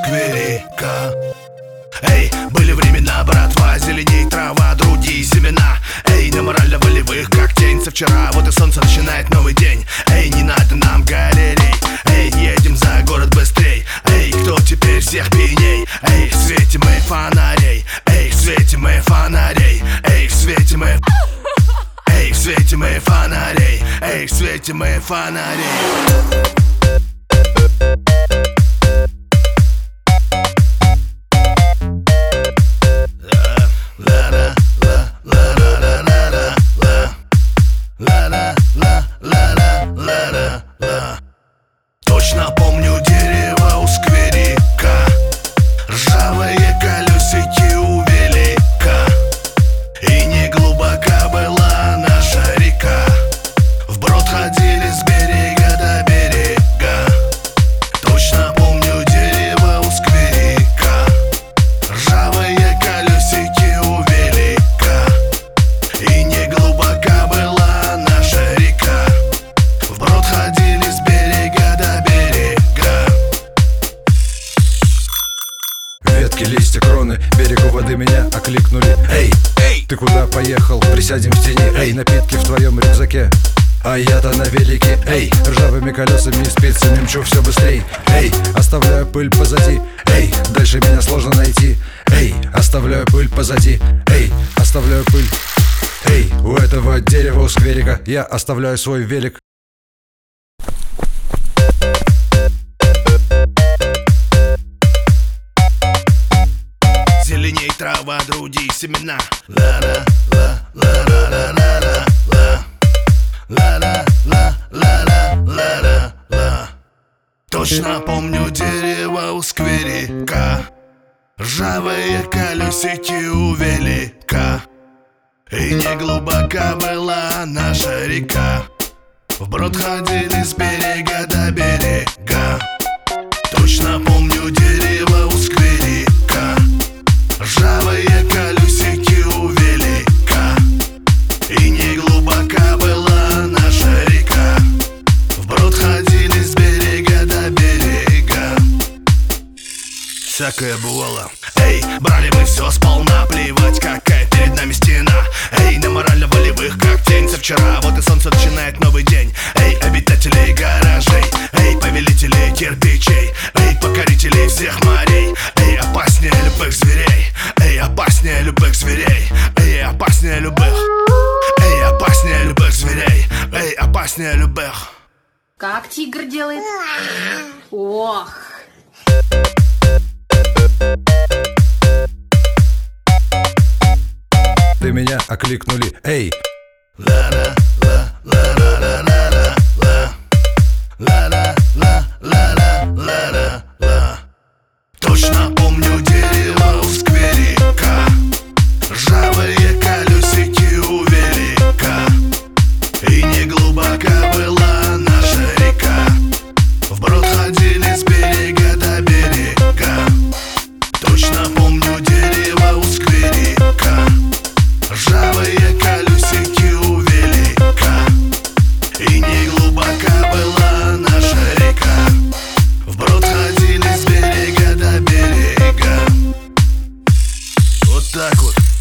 скверика. Эй, были времена, братва, зеленей трава, другие семена. Эй, на морально-волевых, как тень со вчера. Вот и солнце начинает новый день. Эй, не надо нам галерей. Эй, едем за город быстрей. Эй, кто теперь всех пьяней? Эй, в свете мы фонарей. Эй, в свете мы фонарей. Эй, в свете мы... Эй, в свете мы фонарей. Эй, в свете мы фонарей. Точно помню дерево у скверика, ржавые колесики у велика. И не глубока была наша река, вброд ходили с берега до берега. Точно помню дерево у скверика, ржавые колесики у велика. И не глубока была наша река, вброд ходили с берега до берега. Ветки, листья, кроны, берегу воды меня окликнули. Эй, эй, ты куда поехал? Присядем в тени. Эй, напитки в твоем рюкзаке, а я-то на велике. Эй, ржавыми колесами и спицами мчу все быстрей. Эй, оставляю пыль позади. Эй, дальше меня сложно найти. Эй, оставляю пыль позади. Эй, оставляю пыль. Эй, у этого дерева у скверика я оставляю свой велик. Зеленей трава, другие семена. Ла-ла-ла-ла-ла-ла-ла. Ла-ла-ла-ла-ла-ла-ла. Точно помню дерево у скверика, ржавые колесики у велика. И не глубока была наша река, вброд ходили с берега до берега. Точно помню дерево у скверика, ржавые колесики у велика. И не глубока была наша река, вброд ходили с берега до берега. Всякое бывало. Эй, брали мы все сполна, плевать, какая перед нами стена. Эй, на морально-волевых, как тень со вчера. Вот и солнце начинает новый день. Эй, обитатели гаражей. Эй, повелители кирпичей. Эй, покорители всех морей. Эй, опаснее любых зверей. Эй, опаснее любых зверей. Эй, опаснее любых. Эй, опаснее любых зверей. Эй, опаснее любых. Как тигр делает? Ох! Ты меня окликнули. Эй, точно помню дерево у скверика, ржавые колесики у велика. И не глубока была наша река, вброд ходили с берега до берега. Точно помню дерево у скверика, ржавые колесики у велика. И не глубока была наша река, вброд ходили с берега до берега. Вот так вот.